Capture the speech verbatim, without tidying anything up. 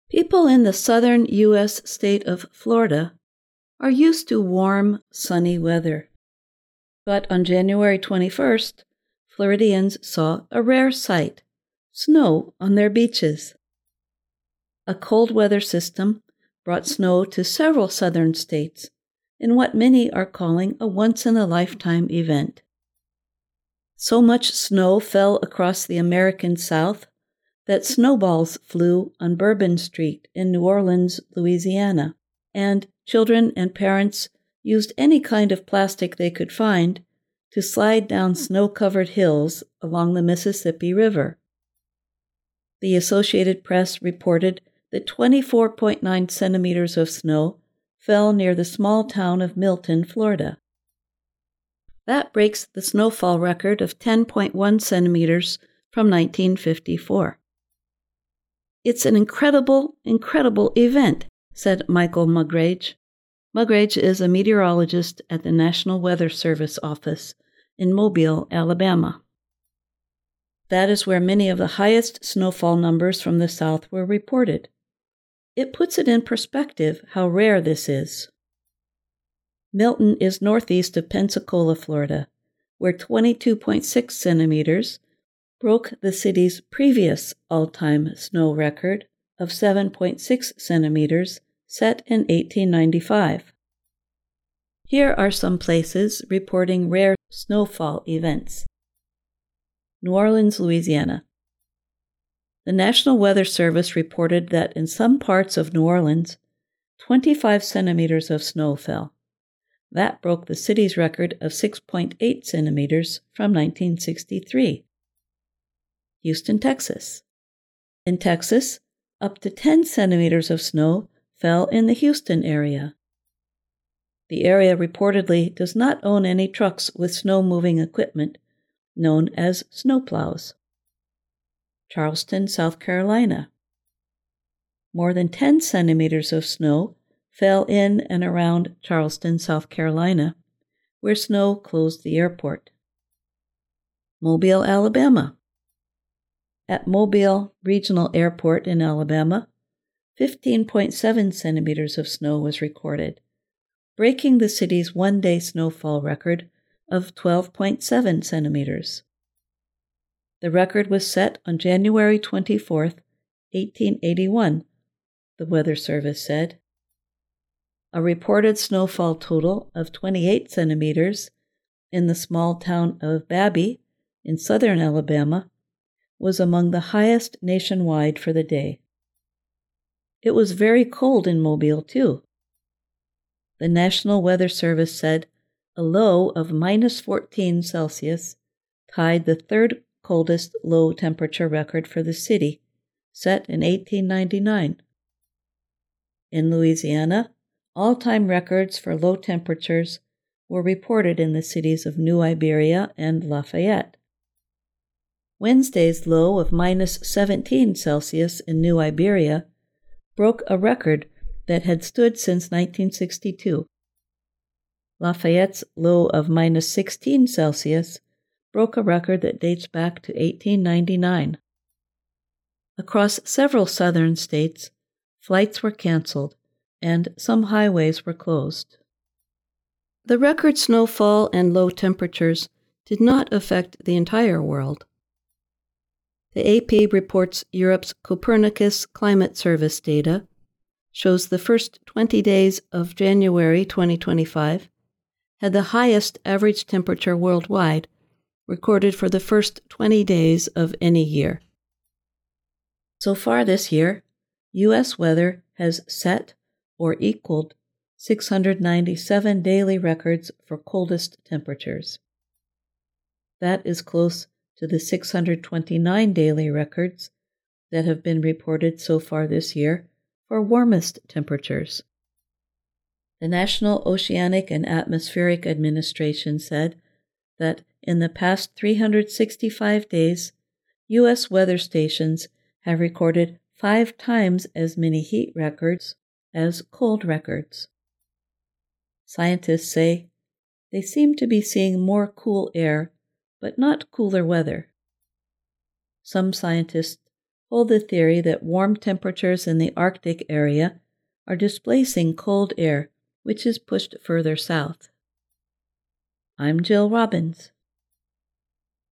People in the southern U S state of Florida are used to warm, sunny weather. But on January twenty-first, Floridians saw a rare sight: snow on their beaches. A cold weather system brought snow to several southern states in what many are calling a once-in-a-lifetime event. So much snow fell across the American South that snowballs flew on Bourbon Street in New Orleans, Louisiana, and children and parents used any kind of plastic they could find to slide down snow-covered hills along the Mississippi River. The Associated Press reported that twenty-four point nine centimeters of snow fell near the small town of Milton, Florida. That breaks the snowfall record of ten point one centimeters from nineteen fifty-four. "It's an incredible, incredible event," said Michael Mugridge. Mugridge is a meteorologist at the National Weather Service office in Mobile, Alabama. That is where many of the highest snowfall numbers from the South were reported. It puts it in perspective how rare this is. Milton is northeast of Pensacola, Florida, where twenty-two point six centimeters broke the city's previous all-time snow record of seven point six centimeters set in eighteen ninety-five. Here are some places reporting rare snowfall events. New Orleans, Louisiana. The National Weather Service reported that in some parts of New Orleans, twenty-five centimeters of snow fell. That broke the city's record of six point eight centimeters from nineteen sixty-three. Houston, Texas. In Texas, up to ten centimeters of snow fell in the Houston area. The area reportedly does not own any trucks with snow-moving equipment, known as snowplows. Charleston, South Carolina. More than ten centimeters of snow fell in and around Charleston, South Carolina, where snow closed the airport. Mobile, Alabama. At Mobile Regional Airport in Alabama, fifteen point seven centimeters of snow was recorded, breaking the city's one-day snowfall record of twelve point seven centimeters. The record was set on January twenty-fourth, eighteen eighty-one, the Weather Service said. A reported snowfall total of twenty-eight centimeters in the small town of Babie in southern Alabama was among the highest nationwide for the day. It was very cold in Mobile, too. The National Weather Service said a low of minus fourteen Celsius tied the third coldest low temperature record for the city, set in eighteen ninety-nine. In Louisiana, all-time records for low temperatures were reported in the cities of New Iberia and Lafayette. Wednesday's low of minus seventeen Celsius in New Iberia broke a record that had stood since nineteen sixty-two. Lafayette's low of minus sixteen Celsius broke a record that dates back to eighteen ninety-nine. Across several southern states, flights were canceled and some highways were closed. The record snowfall and low temperatures did not affect the entire world. The A P reports Europe's Copernicus Climate Service data shows the first twenty days of January twenty twenty-five had the highest average temperature worldwide recorded for the first twenty days of any year. So far this year, U S weather has set or equaled six hundred ninety-seven daily records for coldest temperatures. That is close to the six hundred twenty-nine daily records that have been reported so far this year for warmest temperatures. The National Oceanic and Atmospheric Administration said that in the past three hundred sixty-five days, U S weather stations have recorded five times as many heat records as cold records. Scientists say they seem to be seeing more cool air, but not cooler weather. Some scientists hold the theory that warm temperatures in the Arctic area are displacing cold air, which is pushed further south. I'm Jill Robbins.